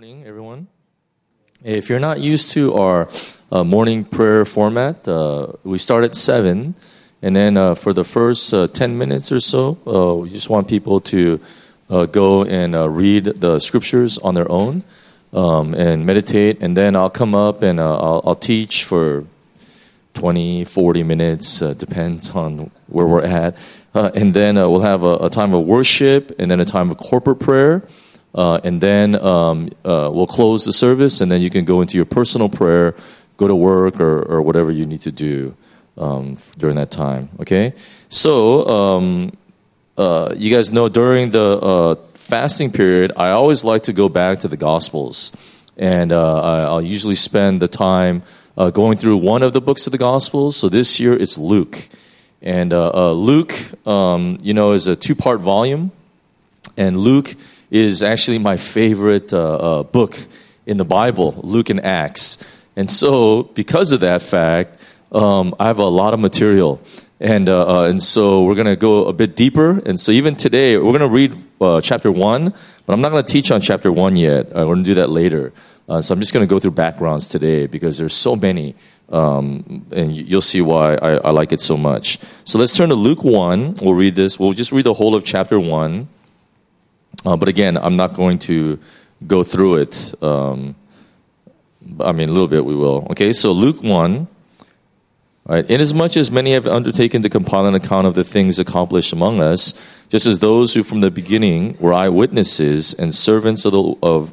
morning, everyone. If you're not used to our morning prayer format, we start at 7, and then for the first 10 minutes or so, we just want people to go and read the scriptures on their own and meditate, and then I'll come up and I'll teach for 20, 40 minutes, depends on where we're at. And then we'll have a time of worship and then a time of corporate prayer. And then we'll close the service, and then you can go into your personal prayer, go to work, or whatever you need to do during that time. Okay? So, you guys know during the fasting period, I always like to go back to the Gospels. And I'll usually spend the time going through one of the books of the Gospels. So this year it's Luke. And Luke, is a 2-part volume. And Luke is actually my favorite book in the Bible, Luke and Acts. And so, because of that fact, I have a lot of material. And so we're going to go a bit deeper. And so even today, we're going to read chapter 1, but I'm not going to teach on chapter 1 yet. We're going to do that later. So I'm just going to go through backgrounds today because there's so many. And you'll see why I like it so much. So let's turn to Luke 1. We'll read this. We'll just read the whole of chapter 1. But again, I'm not going to go through it. A little bit we will. Okay, so Luke 1. All right, inasmuch as many have undertaken to compile an account of the things accomplished among us, just as those who from the beginning were eyewitnesses and servants of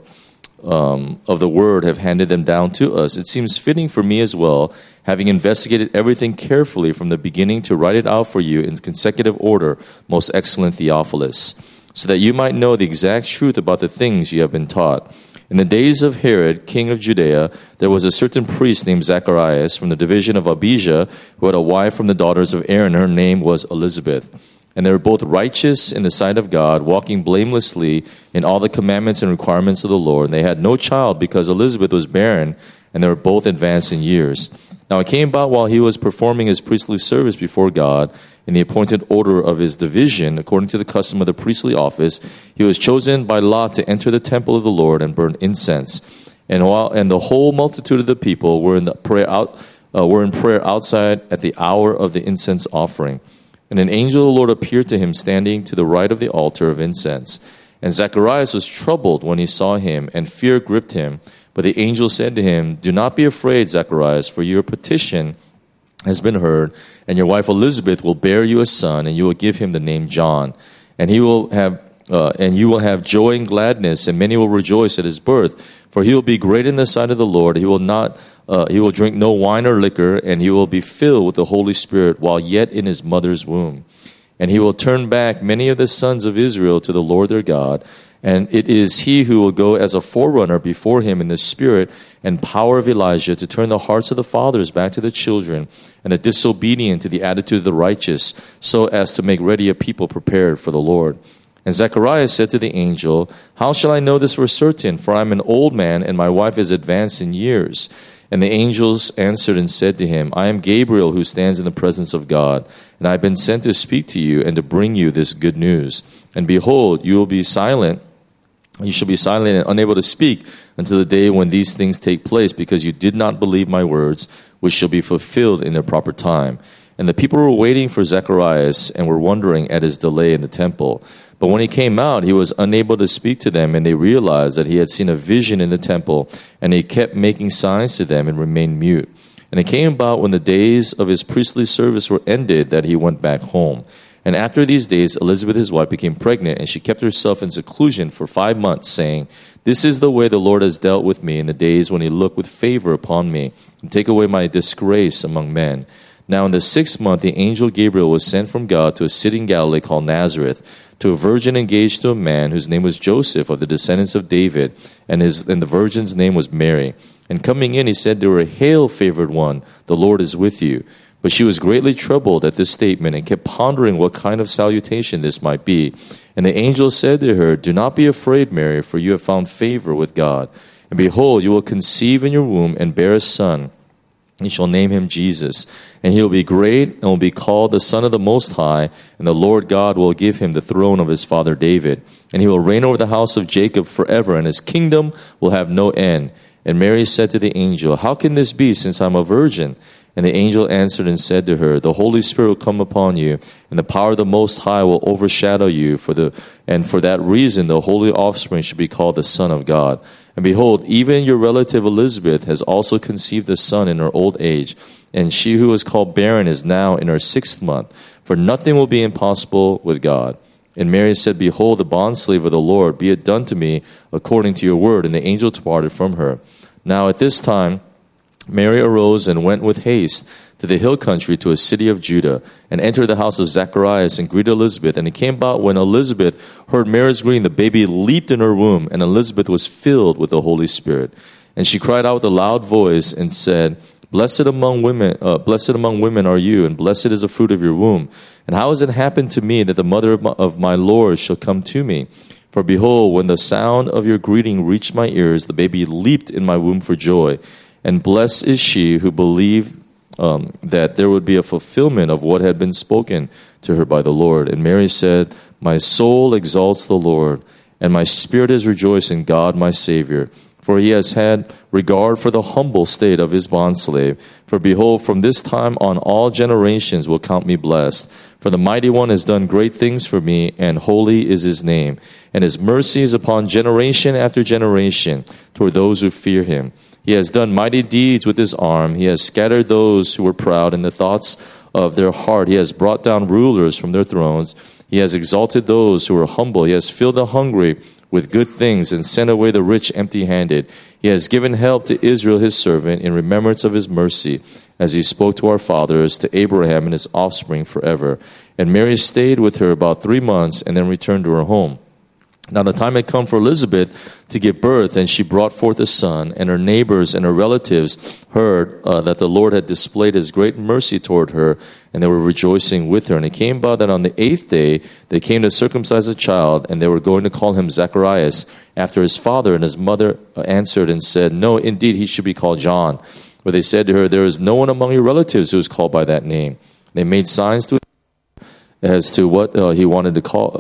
the word have handed them down to us, it seems fitting for me as well, having investigated everything carefully from the beginning, to write it out for you in consecutive order, most excellent Theophilus, so that you might know the exact truth about the things you have been taught. In the days of Herod, king of Judea, there was a certain priest named Zacharias from the division of Abijah, who had a wife from the daughters of Aaron. Her name was Elizabeth. And they were both righteous in the sight of God, walking blamelessly in all the commandments and requirements of the Lord. And they had no child because Elizabeth was barren, and they were both advanced in years. Now it came about while he was performing his priestly service before God, in the appointed order of his division, according to the custom of the priestly office, he was chosen by lot to enter the temple of the Lord and burn incense. And the whole multitude of the people were in prayer outside at the hour of the incense offering. And an angel of the Lord appeared to him, standing to the right of the altar of incense. And Zacharias was troubled when he saw him, and fear gripped him. But the angel said to him, "Do not be afraid, Zacharias, for your petition has been heard, and your wife Elizabeth will bear you a son, and you will give him the name John. And you will have joy and gladness, and many will rejoice at his birth. For he will be great in the sight of the Lord. He will drink no wine or liquor, and he will be filled with the Holy Spirit while yet in his mother's womb. And he will turn back many of the sons of Israel to the Lord their God. And it is he who will go as a forerunner before him in the spirit and power of Elijah, to turn the hearts of the fathers back to the children, and the disobedient to the attitude of the righteous, so as to make ready a people prepared for the Lord." And Zacharias said to the angel, "How shall I know this for certain? For I am an old man, and my wife is advanced in years." And the angels answered and said to him, "I am Gabriel, who stands in the presence of God, and I have been sent to speak to you and to bring you this good news. And behold, you shall be silent and unable to speak until the day when these things take place, because you did not believe my words, which shall be fulfilled in their proper time." And the people were waiting for Zacharias and were wondering at his delay in the temple. But when he came out, he was unable to speak to them, and they realized that he had seen a vision in the temple, and he kept making signs to them and remained mute. And it came about when the days of his priestly service were ended that he went back home. And after these days, Elizabeth his wife became pregnant, and she kept herself in seclusion for 5 months, saying, "This is the way the Lord has dealt with me in the days when he looked with favor upon me, and take away my disgrace among men." Now in the 6th month, the angel Gabriel was sent from God to a city in Galilee called Nazareth, to a virgin engaged to a man whose name was Joseph, of the descendants of David, and the virgin's name was Mary. And coming in, he said to her, "Hail, favored one, the Lord is with you." But she was greatly troubled at this statement, and kept pondering what kind of salutation this might be. And the angel said to her, "Do not be afraid, Mary, for you have found favor with God. And behold, you will conceive in your womb and bear a son, He shall name him Jesus, and he will be great and will be called the Son of the Most High, and the Lord God will give him the throne of his father David. And he will reign over the house of Jacob forever, and his kingdom will have no end. And Mary said to the angel, How can this be, since I am a virgin? And the angel answered and said to her, The Holy Spirit will come upon you, and the power of the Most High will overshadow you. And for that reason the holy offspring should be called the Son of God. And behold, even your relative Elizabeth has also conceived a son in her old age, and she who is called barren is now in her 6th month, for nothing will be impossible with God. And Mary said, Behold, the bondslave of the Lord, be it done to me according to your word. And the angel departed from her. Now at this time Mary arose and went with haste to the hill country to a city of Judah, and entered the house of Zacharias and greeted Elizabeth. And it came about when Elizabeth heard Mary's greeting, the baby leaped in her womb, and Elizabeth was filled with the Holy Spirit. And she cried out with a loud voice and said, Blessed among women are you, and blessed is the fruit of your womb. And how has it happened to me that the mother of my Lord shall come to me? For behold, when the sound of your greeting reached my ears, the baby leaped in my womb for joy. And blessed is she who believed that there would be a fulfillment of what had been spoken to her by the Lord. And Mary said, My soul exalts the Lord, and my spirit is rejoiced in God my Savior. For he has had regard for the humble state of his bondslave. For behold, from this time on all generations will count me blessed. For the Mighty One has done great things for me, and holy is his name. And his mercy is upon generation after generation toward those who fear him. He has done mighty deeds with his arm. He has scattered those who were proud in the thoughts of their heart. He has brought down rulers from their thrones. He has exalted those who were humble. He has filled the hungry with good things and sent away the rich empty-handed. He has given help to Israel his servant in remembrance of his mercy, as he spoke to our fathers, to Abraham and his offspring forever. And Mary stayed with her about 3 months and then returned to her home. Now the time had come for Elizabeth to give birth, and she brought forth a son, and her neighbors and her relatives heard that the Lord had displayed his great mercy toward her, and they were rejoicing with her. And it came about that on the 8th day they came to circumcise a child, and they were going to call him Zacharias, after his father. And his mother answered and said, No, indeed, he should be called John. But they said to her, There is no one among your relatives who is called by that name. They made signs to him as to what he wanted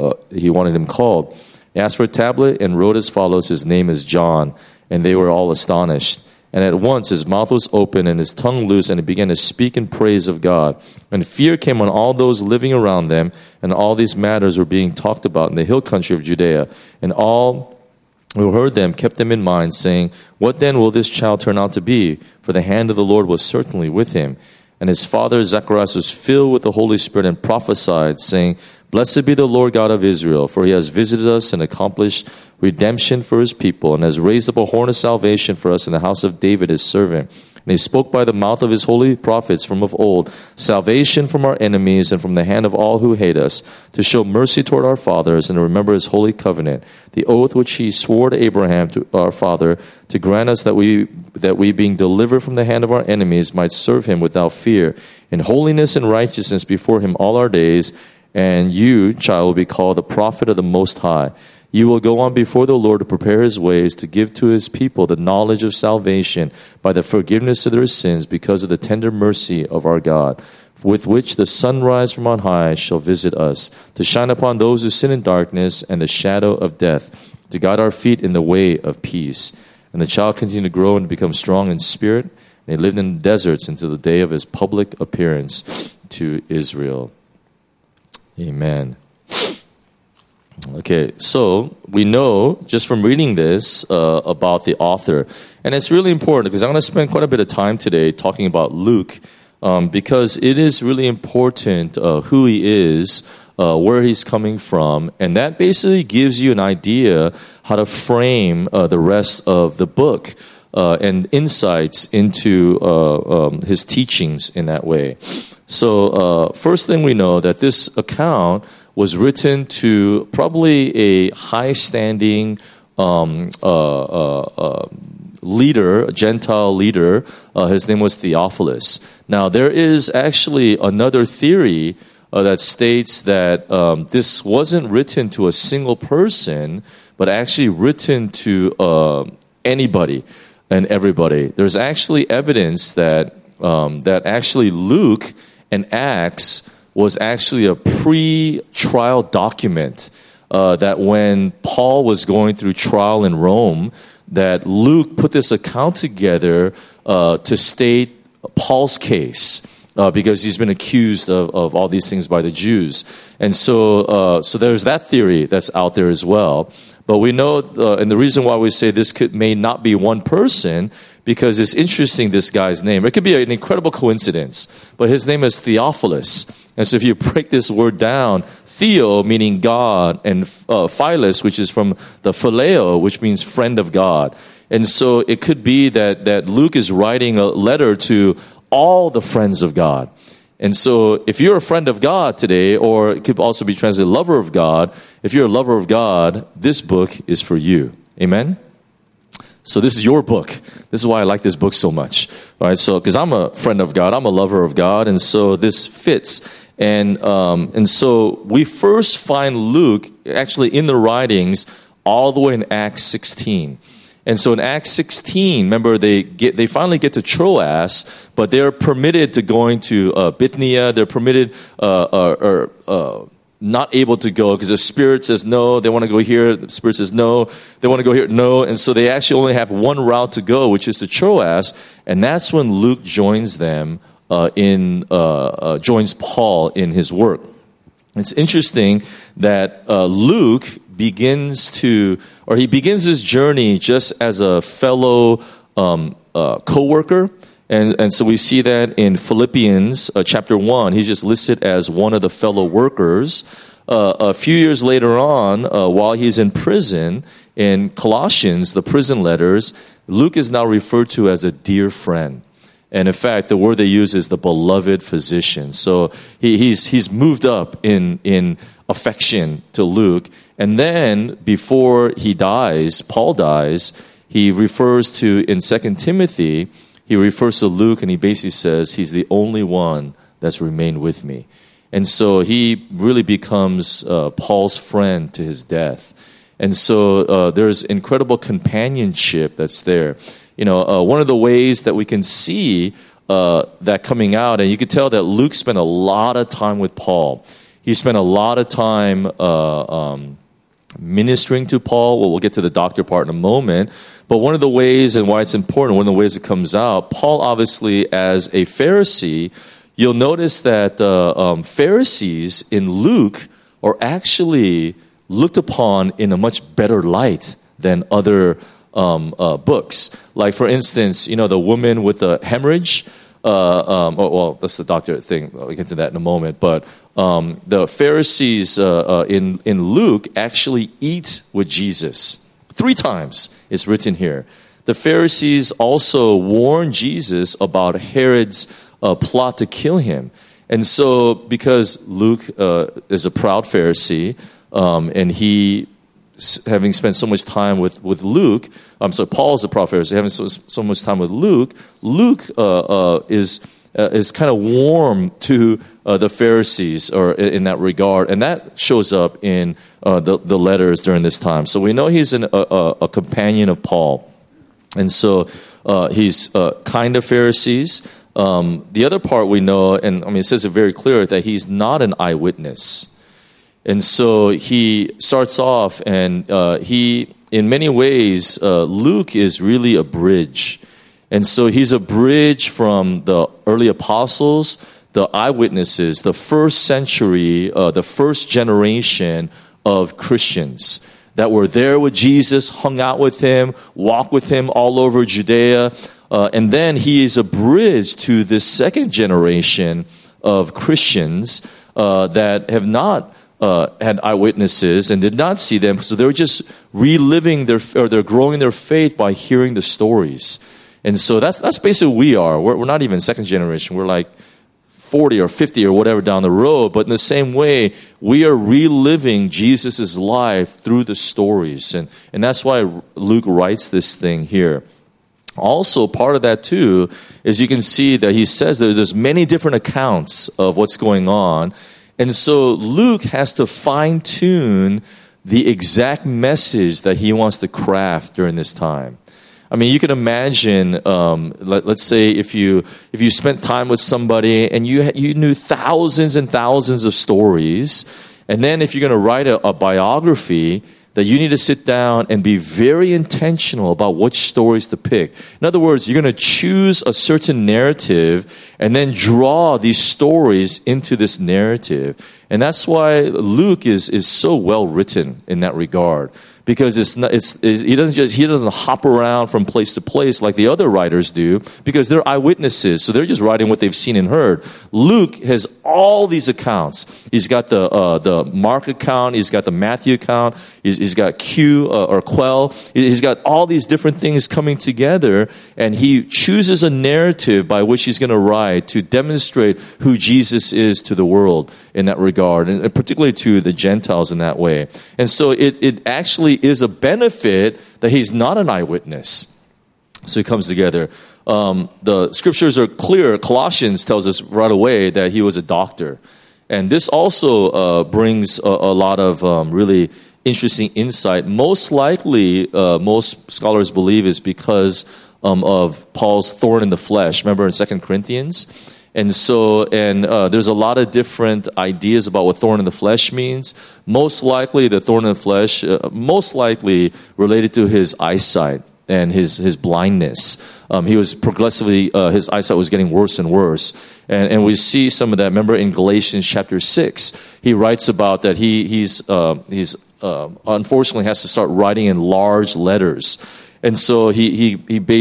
him called. He asked for a tablet and wrote as follows, His name is John. And they were all astonished. And at once his mouth was open and his tongue loose, and he began to speak in praise of God. And fear came on all those living around them, and all these matters were being talked about in the hill country of Judea. And all who heard them kept them in mind, saying, What then will this child turn out to be? For the hand of the Lord was certainly with him. And his father Zacharias was filled with the Holy Spirit and prophesied, saying, Blessed be the Lord God of Israel, for he has visited us and accomplished redemption for his people, and has raised up a horn of salvation for us in the house of David his servant. And he spoke by the mouth of his holy prophets from of old, salvation from our enemies and from the hand of all who hate us, to show mercy toward our fathers and to remember his holy covenant, the oath which he swore to Abraham, to our father, to grant us that we being delivered from the hand of our enemies might serve him without fear, in holiness and righteousness before him all our days. And you, child, will be called the prophet of the Most High. You will go on before the Lord to prepare his ways, to give to his people the knowledge of salvation by the forgiveness of their sins, because of the tender mercy of our God, with which the sunrise from on high shall visit us, to shine upon those who sit in darkness and the shadow of death, to guide our feet in the way of peace. And the child continued to grow and to become strong in spirit, and he lived in the deserts until the day of his public appearance to Israel. Amen. Okay, so we know just from reading this about the author. And it's really important because I'm going to spend quite a bit of time today talking about Luke because it is really important who he is, where he's coming from. And that basically gives you an idea how to frame the rest of the book and insights into his teachings in that way. So first thing we know that this account was written to probably a high-standing leader, a Gentile leader. His name was Theophilus. Now, there is actually another theory that states that this wasn't written to a single person, but actually written to anybody and everybody. There's actually evidence that that actually Luke and Acts was actually a pre-trial document that when Paul was going through trial in Rome, that Luke put this account together to state Paul's case. Because he's been accused of all these things by the Jews. And so there's that theory that's out there as well. But we know, and the reason why we say this may not be one person, because it's interesting, this guy's name. It could be an incredible coincidence, but his name is Theophilus. And so if you break this word down, Theo meaning God, and Philos, which is from the phileo, which means friend of God. And so it could be that Luke is writing a letter to all the friends of God. And so if you're a friend of God today, or it could also be translated lover of God, if you're a lover of God, this book is for you. Amen? So this is your book. This is why I like this book so much. All right, so because I'm a friend of God, I'm a lover of God, and so this fits. And so we first find Luke actually in the writings all the way in Acts 16. And so in Acts 16, remember, they finally get to Troas, but they're permitted to going to Bithynia. They're permitted not able to go because the Spirit says no. They want to go here. The Spirit says no. They want to go here. No. And so they actually only have one route to go, which is to Troas. And that's when Luke joins them joins Paul in his work. It's interesting that Luke begins his journey just as a fellow co-worker. And so we see that in Philippians chapter 1. He's just listed as one of the fellow workers. A few years later on, while he's in prison, in Colossians, the prison letters, Luke is now referred to as a dear friend. And in fact, the word they use is the beloved physician. So he's moved up in affection to Luke. And then before he dies, Paul dies, he refers to, in 2 Timothy, he refers to Luke and he basically says, he's the only one that's remained with me. And so he really becomes Paul's friend to his death. And so there's incredible companionship that's there. You know, one of the ways that we can see that coming out, and you could tell that Luke spent a lot of time with Paul. He spent a lot of time ministering to Paul. Well, we'll get to the doctor part in a moment. But one of the ways, and why it's important, one of the ways it comes out, Paul obviously as a Pharisee, you'll notice that Pharisees in Luke are actually looked upon in a much better light than other books. Like, for instance, you know, the woman with the hemorrhage. Well, that's the doctor thing. We'll get to that in a moment. But the Pharisees in Luke actually eat with Jesus. 3 times it's written here. The Pharisees also warned Jesus about Herod's plot to kill him. And so because Luke is a proud Pharisee, and he, having spent so much time with Luke, Paul is a proud Pharisee, having so much time with Luke, Luke is kind of warm to the Pharisees, or in that regard, and that shows up in the letters during this time. So we know he's a companion of Paul, and so he's kind of Pharisees. The other part we know, and I mean it says it very clear, that he's not an eyewitness. And so he starts off, and he, in many ways, Luke is really a bridge. And so he's a bridge from the early apostles, the eyewitnesses, the first century, the first generation of Christians that were there with Jesus, hung out with him, walked with him all over Judea. And then he is a bridge to this second generation of Christians that have not had eyewitnesses and did not see them, so they were just reliving they're growing their faith by hearing the stories. And so that's basically what we are. We're not even second generation. We're like 40 or 50 or whatever down the road. But in the same way, we are reliving Jesus' life through the stories. And that's why Luke writes this thing here. Also, part of that, too, is you can see that he says that there's many different accounts of what's going on. And so Luke has to fine-tune the exact message that he wants to craft during this time. I mean, you can imagine, let's say if you spent time with somebody and you knew thousands and thousands of stories, and then if you're going to write a biography, that you need to sit down and be very intentional about which stories to pick. In other words, you're going to choose a certain narrative and then draw these stories into this narrative. And that's why Luke is so well written in that regard. Because he doesn't hop around from place to place like the other writers do, because they're eyewitnesses, so they're just writing what they've seen and heard. Luke has all these accounts. He's got the Mark account, he's got the Matthew account, he's got Quell. He's got all these different things coming together, and he chooses a narrative by which he's going to write to demonstrate who Jesus is to the world in that regard, and particularly to the Gentiles in that way. And so it actually is a benefit that he's not an eyewitness. So it comes together. The scriptures are clear. Colossians tells us right away that he was a doctor. And this also brings a lot of really interesting insight. Most likely, most scholars believe is because of Paul's thorn in the flesh. Remember in 2 Corinthians? And so, there's a lot of different ideas about what thorn in the flesh means. Most likely, the thorn in the flesh, most likely related to his eyesight and his blindness. He was progressively, his eyesight was getting worse and worse. And we see some of that. Remember in Galatians chapter 6, he writes about that he's unfortunately has to start writing in large letters. And so he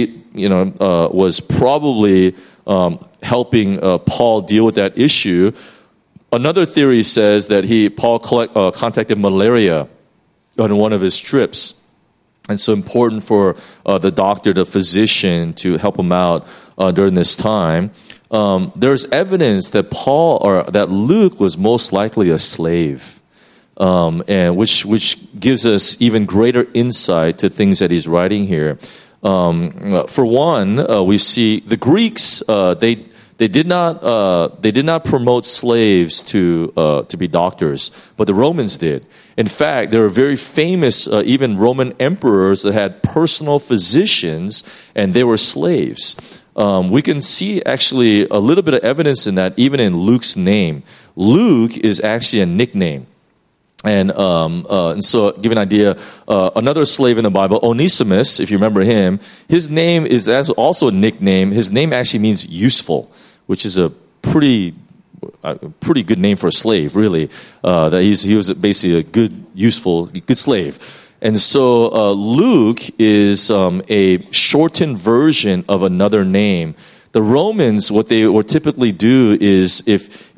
was probably helping Paul deal with that issue. Another theory says that Paul contacted malaria on one of his trips. And so important for the doctor, the physician, to help him out during this time. There's evidence that that Luke was most likely a slave, and which gives us even greater insight to things that he's writing here. For one, we see the Greeks. They did not promote slaves to be doctors, but the Romans did. In fact, there are very famous even Roman emperors that had personal physicians, and they were slaves. We can see actually a little bit of evidence in that even in Luke's name. Luke is actually a nickname. And so, give an idea, another slave in the Bible, Onesimus, if you remember him, his name is also a nickname. His name actually means useful, which is a pretty good name for a slave, really. That he was basically a good slave. And so Luke is a shortened version of another name. The Romans, what they would typically do is, if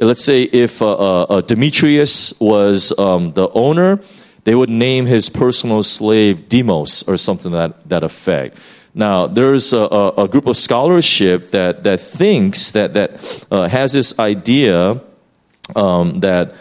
Demetrius was the owner, they would name his personal slave Demos or something to that effect. Now, there's a group of scholarship that thinks that has this idea that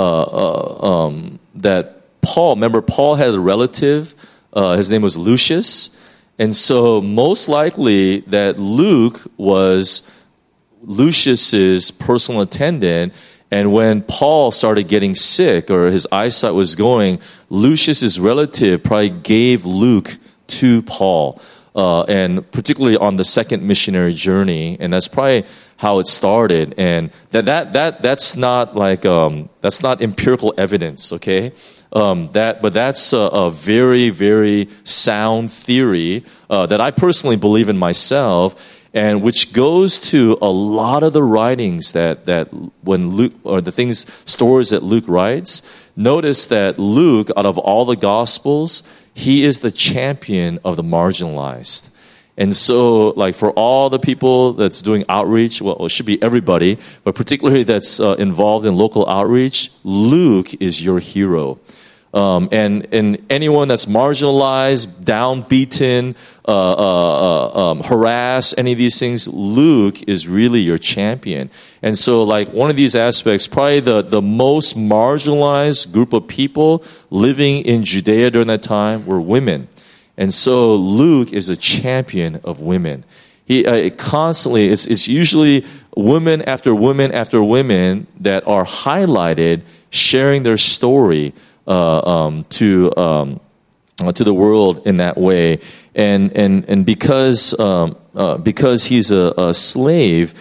Paul. Remember, Paul had a relative. His name was Lucius. And so most likely that Luke was Lucius's personal attendant, and when Paul started getting sick or his eyesight was going, Lucius's relative probably gave Luke to Paul, and particularly on the second missionary journey, and that's probably how it started. And that's not like that's not empirical evidence, okay? But that's a very, very sound theory that I personally believe in myself, and which goes to a lot of the writings that when Luke, or the stories that Luke writes. Notice that Luke, out of all the Gospels, he is the champion of the marginalized. And so, like, for all the people that's doing outreach, well, it should be everybody, but particularly that's involved in local outreach, Luke is your hero. And anyone that's marginalized, downbeaten, harassed, any of these things, Luke is really your champion. And so, like, one of these aspects, probably the most marginalized group of people living in Judea during that time were women. And so Luke is a champion of women. He constantly, it's usually women after women after women that are highlighted, sharing their story to the world in that way. and because he's a slave,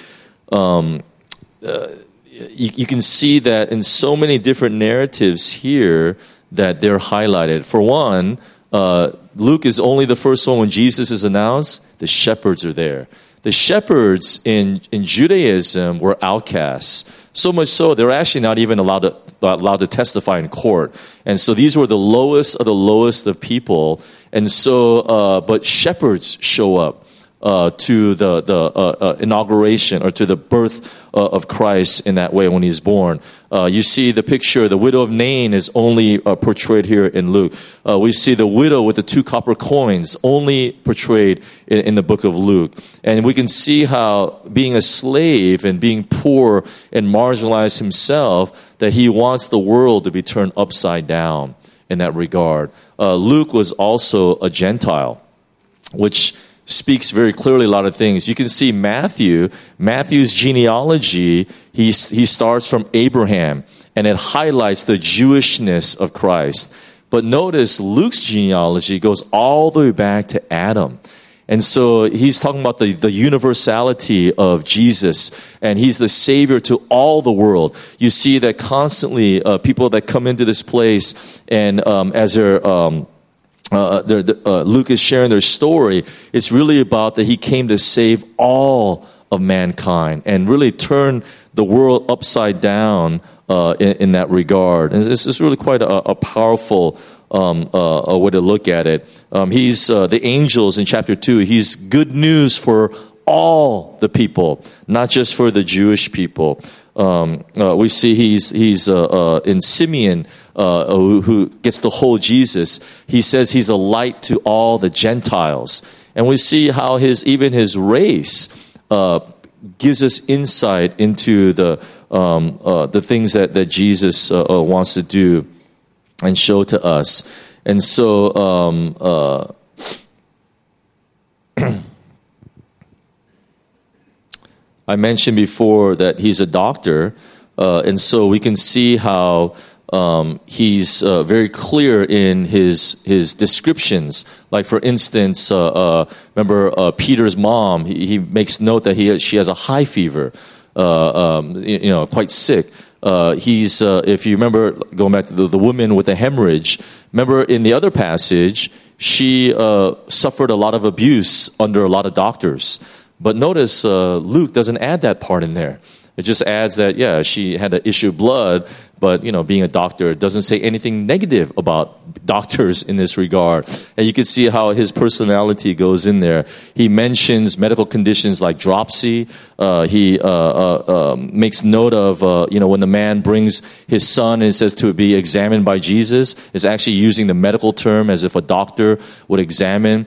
you can see that in so many different narratives here that they're highlighted. For one, Luke is only the first one when Jesus is announced. The shepherds are there. The shepherds in Judaism were outcasts. So much so, they're actually not even allowed to testify in court. And so these were the lowest of people. And so, but shepherds show up to the inauguration or to the birth of Christ in that way when he's born. You see the picture, the widow of Nain is only portrayed here in Luke. We see the widow with the 2 copper coins only portrayed in the book of Luke. And we can see how being a slave and being poor and marginalized himself, that he wants the world to be turned upside down in that regard. Luke was also a Gentile, which speaks very clearly a lot of things. You can see Matthew's genealogy, he starts from Abraham, and it highlights the Jewishness of Christ. But notice Luke's genealogy goes all the way back to Adam. And so he's talking about the universality of Jesus, and he's the Savior to all the world. You see that constantly people that come into this place, and as they're Luke is sharing their story, it's really about that he came to save all of mankind and really turn the world upside down in that regard. And it's really quite a powerful a way to look at it. He's the angels in chapter 2. He's good news for all the people, not just for the Jewish people. We see he's in Simeon, who gets to hold Jesus. He says he's a light to all the Gentiles, and we see how even his race gives us insight into the things that Jesus wants to do and show to us. And so I mentioned before that he's a doctor, and so we can see how he's very clear in his descriptions. Like, for instance, remember Peter's mom, he makes note that she has a high fever, quite sick. If you remember, going back to the woman with the hemorrhage, remember in the other passage, she suffered a lot of abuse under a lot of doctors. But notice Luke doesn't add that part in there. It just adds that, she had an issue of blood, but, being a doctor, it doesn't say anything negative about doctors in this regard. And you can see how his personality goes in there. He mentions medical conditions like dropsy. He makes note of, when the man brings his son and says to be examined by Jesus, is actually using the medical term as if a doctor would examine.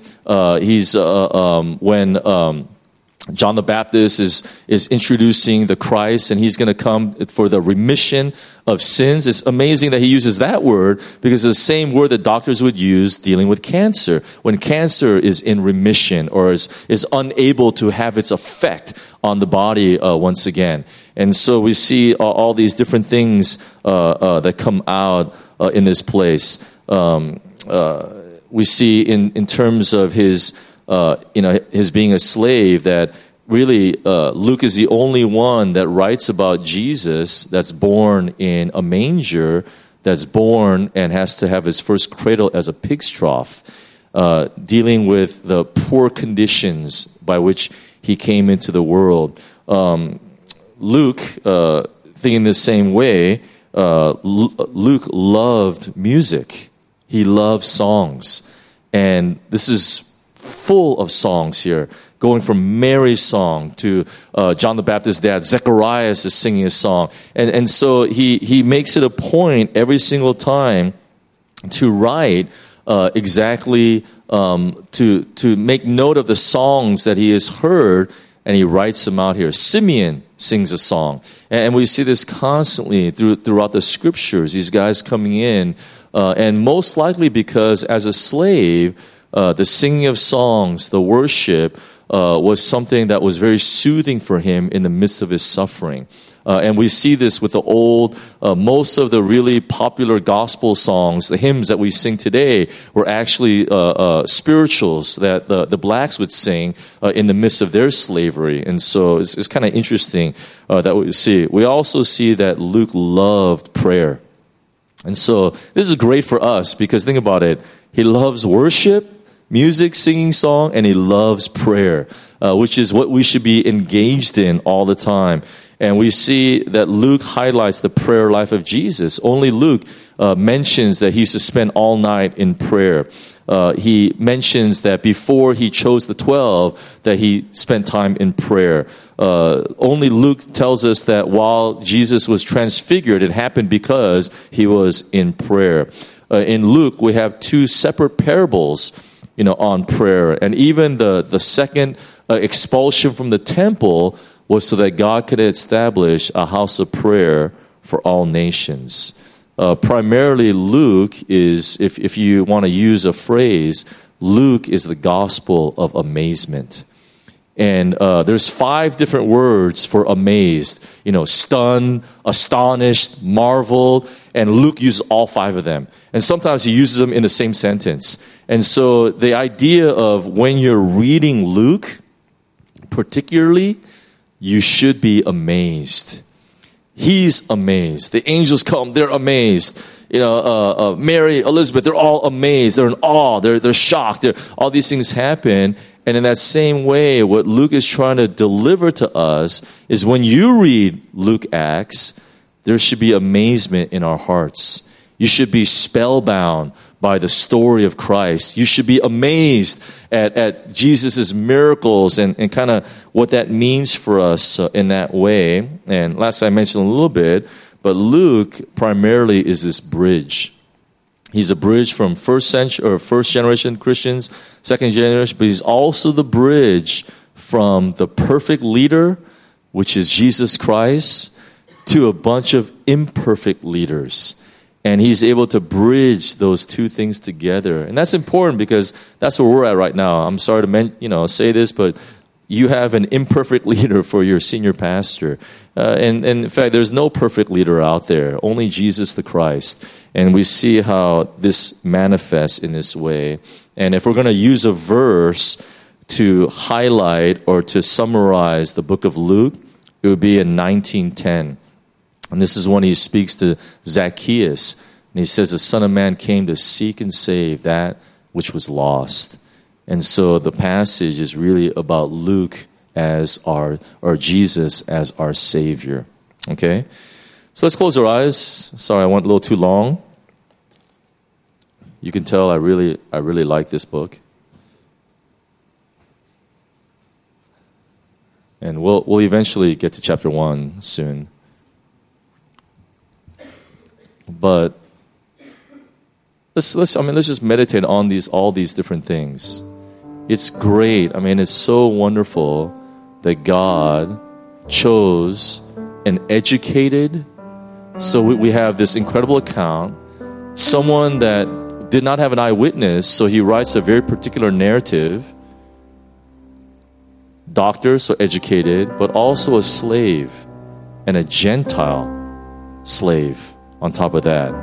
When John the Baptist is introducing the Christ, and he's going to come for the remission of sins. It's amazing that he uses that word, because it's the same word that doctors would use dealing with cancer. When cancer is in remission or is unable to have its effect on the body once again. And so we see all these different things that come out in this place. We see in terms of his being a slave, that really Luke is the only one that writes about Jesus that's born in a manger, that's born and has to have his first cradle as a pig's trough, dealing with the poor conditions by which he came into the world. Luke, thinking the same way, Luke loved music. He loved songs. And this is full of songs here, going from Mary's song to John the Baptist's dad, Zacharias is singing a song. And so he makes it a point every single time to write exactly, to make note of the songs that he has heard, and he writes them out here. Simeon sings a song. And we see this constantly throughout the scriptures, these guys coming in, and most likely because as a slave, the singing of songs, the worship, was something that was very soothing for him in the midst of his suffering. And we see this with the old, most of the really popular gospel songs, the hymns that we sing today, were actually spirituals that the blacks would sing in the midst of their slavery. And so it's kind of interesting that we see. We also see that Luke loved prayer. And so this is great for us because think about it. He loves worship, music, singing song, and he loves prayer, which is what we should be engaged in all the time. And we see that Luke highlights the prayer life of Jesus. Only Luke mentions that he used to spend all night in prayer. He mentions that before he chose the 12, that he spent time in prayer. Only Luke tells us that while Jesus was transfigured, it happened because he was in prayer. In Luke, we have two separate parables, on prayer. And even the second expulsion from the temple was so that God could establish a house of prayer for all nations. Primarily, Luke is, if you want to use a phrase, Luke is the gospel of amazement. And there's 5 different words for amazed. Stunned, astonished, marveled. And Luke uses all 5 of them. And sometimes he uses them in the same sentence. And so the idea of when you're reading Luke, particularly, you should be amazed. He's amazed. The angels come, they're amazed. Mary, Elizabeth, they're all amazed. They're in awe. They're shocked. All these things happen. And in that same way, what Luke is trying to deliver to us is when you read Luke Acts, there should be amazement in our hearts. You should be spellbound by the story of Christ. You should be amazed at Jesus' miracles and kind of what that means for us in that way. And last I mentioned a little bit, but Luke primarily is this bridge. He's a bridge from first generation Christians, second generation, but he's also the bridge from the perfect leader, which is Jesus Christ, to a bunch of imperfect leaders. And he's able to bridge those two things together. And that's important because that's where we're at right now. I'm sorry to say this, but you have an imperfect leader for your senior pastor. And in fact, there's no perfect leader out there, only Jesus the Christ. And we see how this manifests in this way. And if we're going to use a verse to highlight or to summarize the book of Luke, it would be in 19:10. And this is when he speaks to Zacchaeus. And he says, the Son of Man came to seek and save that which was lost. And so the passage is really about Luke as or Jesus as our Savior. Okay? So let's close our eyes. Sorry, I went a little too long. You can tell I really like this book. And we'll eventually get to chapter 1 soon. But let's just meditate on all these different things. It's great. It's so wonderful that God chose an educated. So we have this incredible account. Someone that did not have an eyewitness, so he writes a very particular narrative. Doctor, so educated, but also a slave and a Gentile slave. On top of that.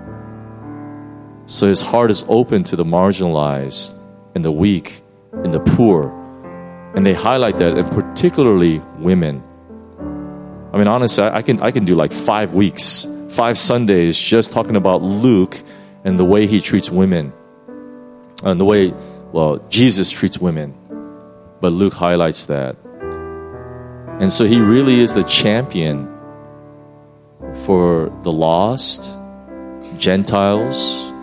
So his heart is open to the marginalized and the weak and the poor. And they highlight that, and particularly women. Honestly, I can do like 5 weeks, 5 Sundays just talking about Luke and the way he treats women. And the way, Jesus treats women. But Luke highlights that. And so he really is the champion for the lost, Gentiles,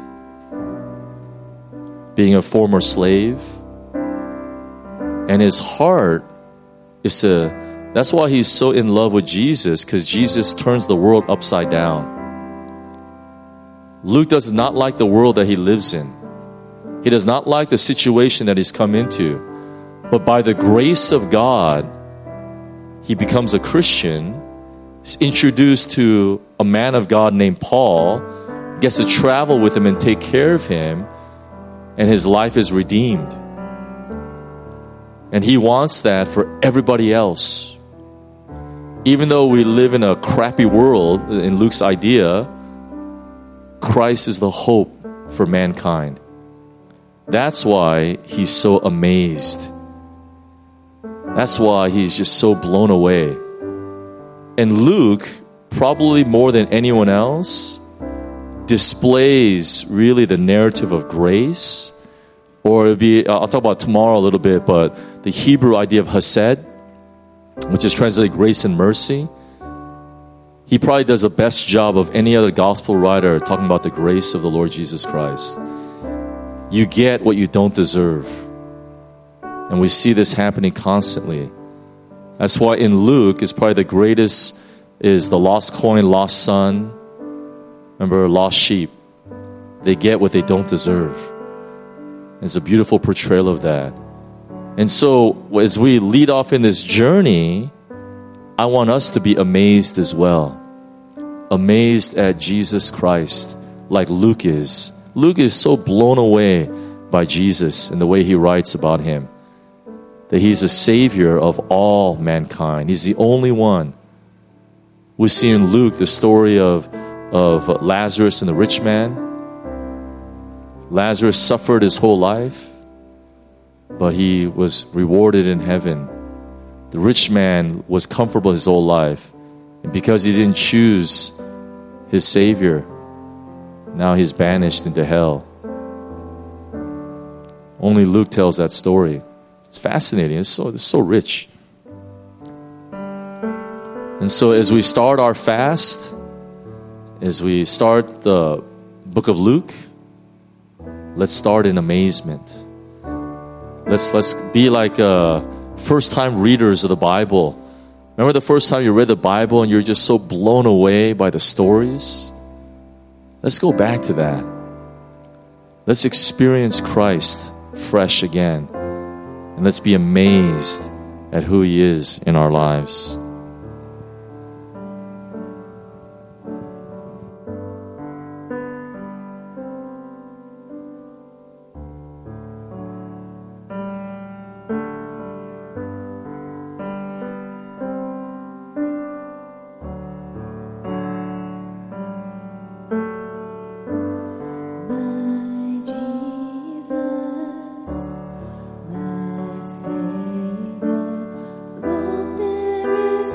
being a former slave. And his heart is that's why he's so in love with Jesus, because Jesus turns the world upside down. Luke does not like the world that he lives in. He does not like the situation that he's come into. But by the grace of God, he becomes a Christian. He's introduced to a man of God named Paul, gets to travel with him and take care of him, and his life is redeemed. And he wants that for everybody else. Even though we live in a crappy world, in Luke's idea, Christ is the hope for mankind. That's why he's so amazed. That's why he's just so blown away. And Luke, probably more than anyone else, displays really the narrative of grace. Or I'll talk about tomorrow a little bit, but the Hebrew idea of hesed, which is translated grace and mercy. He probably does the best job of any other gospel writer talking about the grace of the Lord Jesus Christ. You get what you don't deserve. And we see this happening constantly. That's why in Luke, it's probably the greatest is the lost coin, lost son. Remember, lost sheep. They get what they don't deserve. It's a beautiful portrayal of that. And so, as we lead off in this journey, I want us to be amazed as well. Amazed at Jesus Christ, like Luke is. Luke is so blown away by Jesus and the way he writes about him. That he's a savior of all mankind. He's the only one. We see in Luke the story of Lazarus and the rich man. Lazarus suffered his whole life, but he was rewarded in heaven. The rich man was comfortable his whole life, and because he didn't choose his Savior, now he's banished into hell. Only Luke tells that story. It's fascinating. It's so rich. And so as we start our fast, as we start the book of Luke, let's start in amazement. Let's be like first-time readers of the Bible. Remember the first time you read the Bible and you're just so blown away by the stories? Let's go back to that. Let's experience Christ fresh again. And let's be amazed at who He is in our lives. My Jesus, Savior, Lord, there is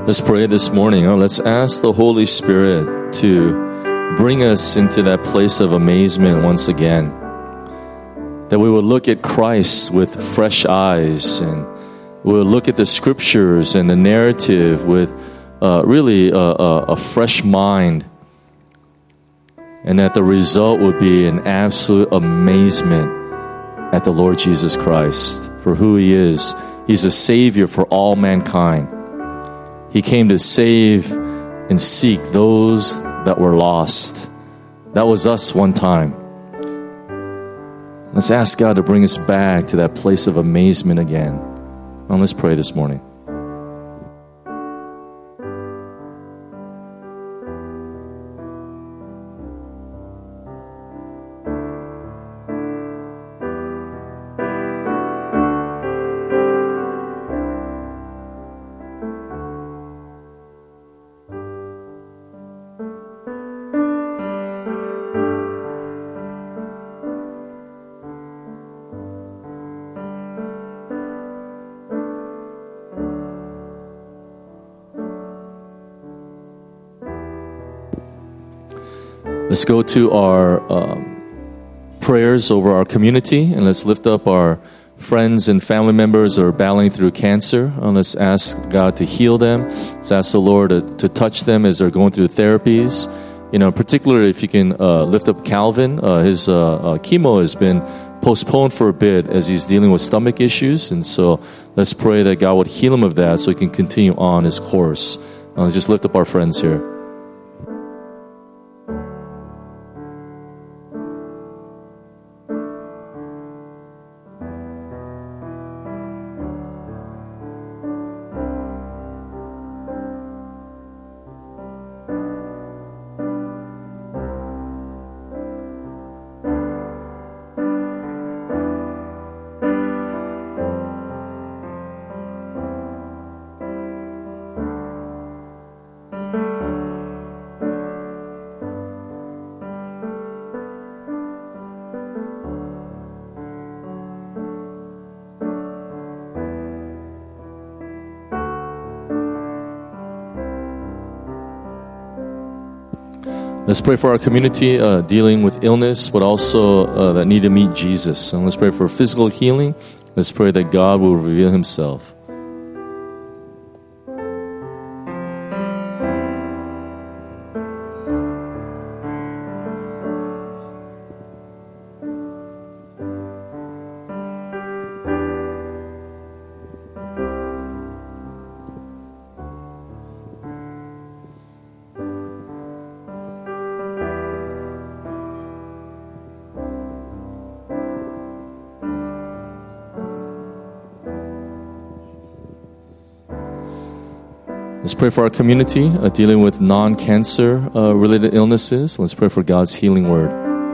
Let's pray this morning. Let's ask the Holy Spirit to bring us into that place of amazement once again. That we will look at Christ with fresh eyes, and we will look at the scriptures and the narrative with really a fresh mind. And that the result would be an absolute amazement at the Lord Jesus Christ for who He is. He's a Savior for all mankind. He came to save and seek those that were lost. That was us one time. Let's ask God to bring us back to that place of amazement again. And let's pray this morning. Let's go to our prayers over our community, and let's lift up our friends and family members who are battling through cancer. And let's ask God to heal them. Let's ask the Lord to touch them as they're going through therapies. Particularly if you can lift up Calvin. His chemo has been postponed for a bit as he's dealing with stomach issues. And so let's pray that God would heal him of that so he can continue on his course. Let's just lift up our friends here. Let's pray for our community dealing with illness, but also that need to meet Jesus. And let's pray for physical healing. Let's pray that God will reveal Himself. Let's pray for our community dealing with non-cancer related illnesses. Let's pray for God's healing word.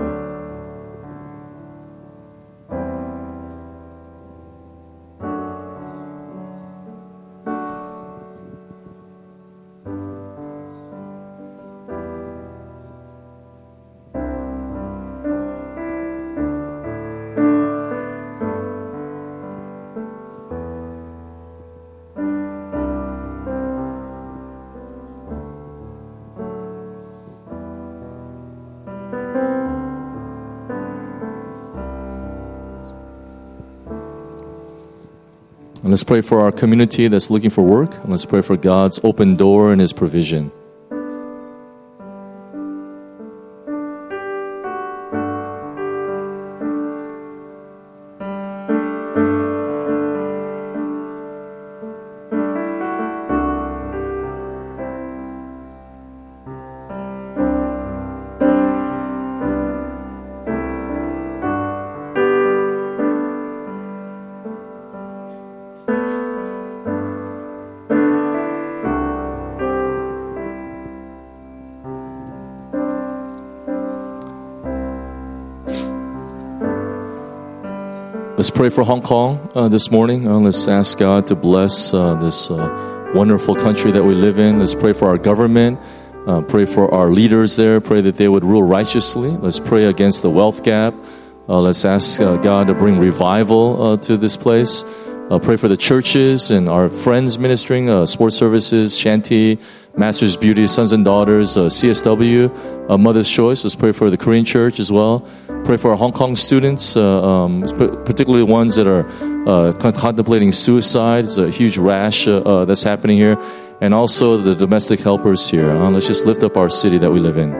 And let's pray for our community that's looking for work. And let's pray for God's open door and His provision. Let's pray for Hong Kong this morning. Let's ask God to bless this wonderful country that we live in. Let's pray for our government. Pray for our leaders there. Pray that they would rule righteously. Let's pray against the wealth gap. Let's ask God to bring revival to this place. Pray for the churches and our friends ministering, sports services, Shanty, Masters Beauty, Sons and Daughters, CSW, Mother's Choice. Let's pray for the Korean church as well. Pray for our Hong Kong students, particularly ones that are contemplating suicide. It's a huge rash that's happening here. And also the domestic helpers here. Let's just lift up our city that we live in.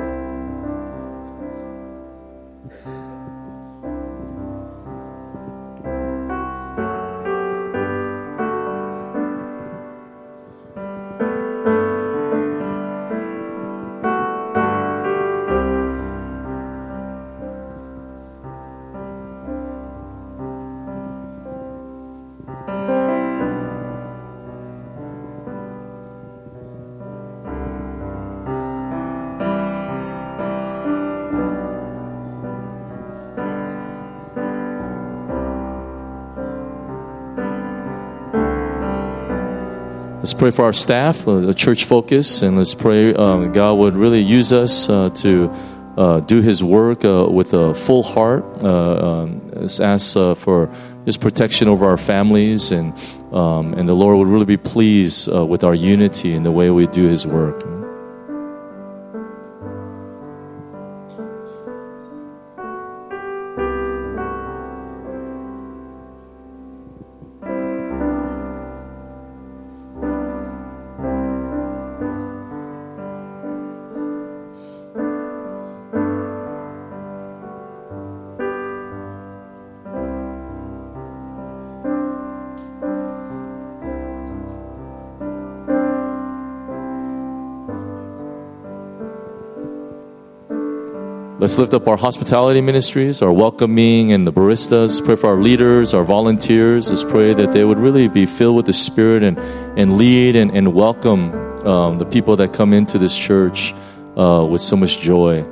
Let's pray for our staff, the church focus, and let's pray God would really use us to do His work with a full heart. Let's ask for His protection over our families, and the Lord would really be pleased with our unity in the way we do His work. Let's lift up our hospitality ministries, our welcoming and the baristas. Pray for our leaders, our volunteers. Let's pray that they would really be filled with the Spirit and lead and welcome the people that come into this church with so much joy.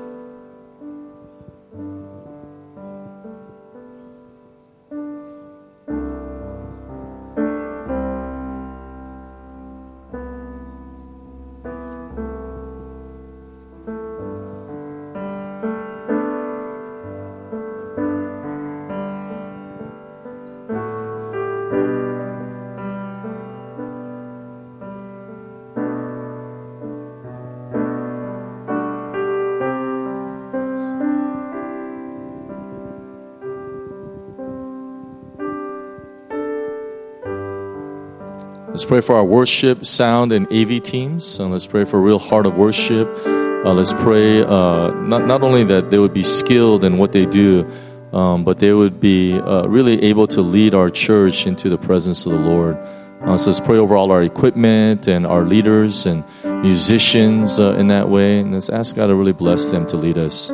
Let's pray for our worship, sound, and AV teams. Let's pray for a real heart of worship. Let's pray not only that they would be skilled in what they do, but they would be really able to lead our church into the presence of the Lord. So let's pray over all our equipment and our leaders and musicians in that way. And let's ask God to really bless them to lead us.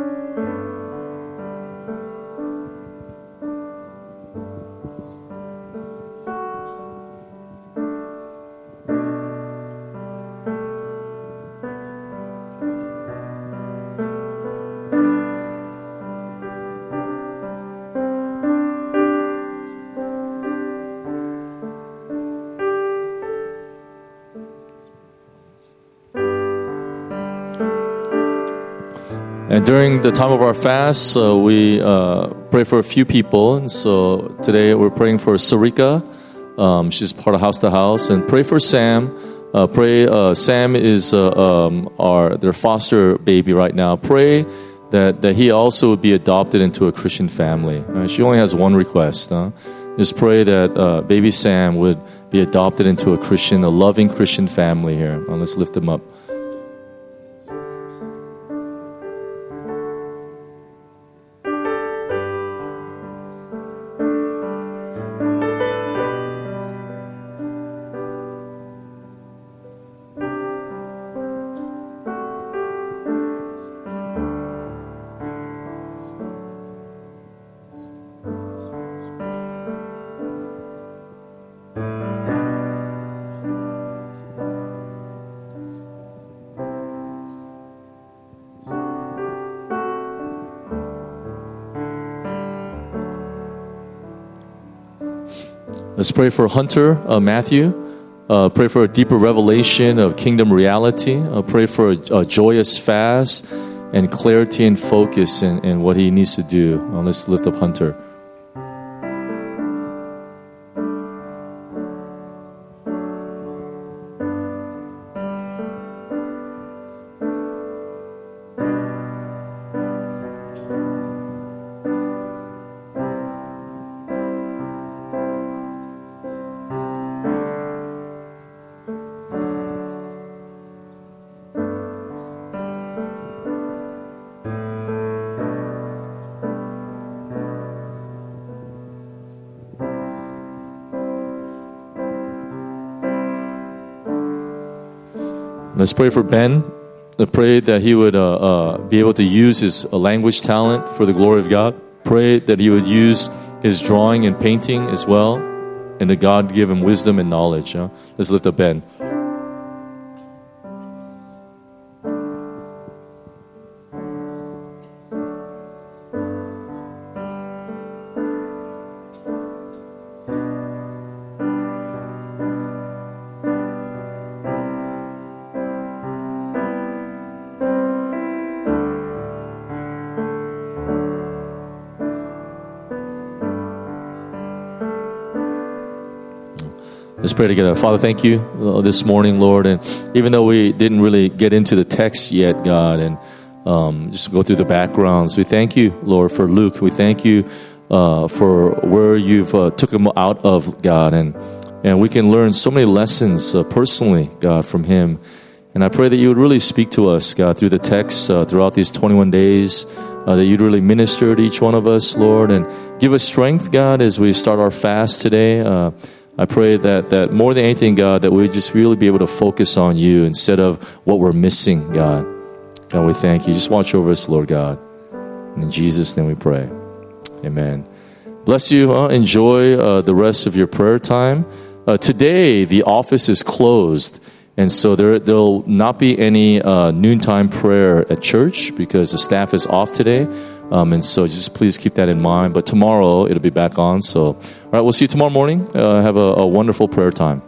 And during the time of our fast, we pray for a few people. And so today we're praying for Sarika. She's part of House to House. And pray for Sam. Sam is their foster baby right now. Pray that he also would be adopted into a Christian family. She only has one request. Just pray that baby Sam would be adopted into a loving Christian family here. Let's lift him up. Let's pray for Hunter Matthew. Pray for a deeper revelation of kingdom reality. Pray for a joyous fast and clarity and focus in what he needs to do. Let's lift up Hunter. Let's pray for Ben. I pray that he would be able to use his language talent for the glory of God. Pray that he would use his drawing and painting as well, and that God give him wisdom and knowledge. Let's lift up Ben. Let's pray together. Father, thank you this morning, Lord. And even though we didn't really get into the text yet, God, and just go through the backgrounds, we thank you, Lord, for Luke. We thank you for where you've took him out of, God. And we can learn so many lessons personally, God, from him. And I pray that you would really speak to us, God, through the text throughout these 21 days, that you'd really minister to each one of us, Lord, and give us strength, God, as we start our fast today. I pray that more than anything, God, that we just really be able to focus on you instead of what we're missing, God. God, we thank you. Just watch over us, Lord God. And in Jesus' name we pray. Amen. Bless you. Enjoy the rest of your prayer time. Today, the office is closed, and so there'll not be any noontime prayer at church because the staff is off today. And so just please keep that in mind. But tomorrow, it'll be back on. So, all right, we'll see you tomorrow morning. Have a wonderful prayer time.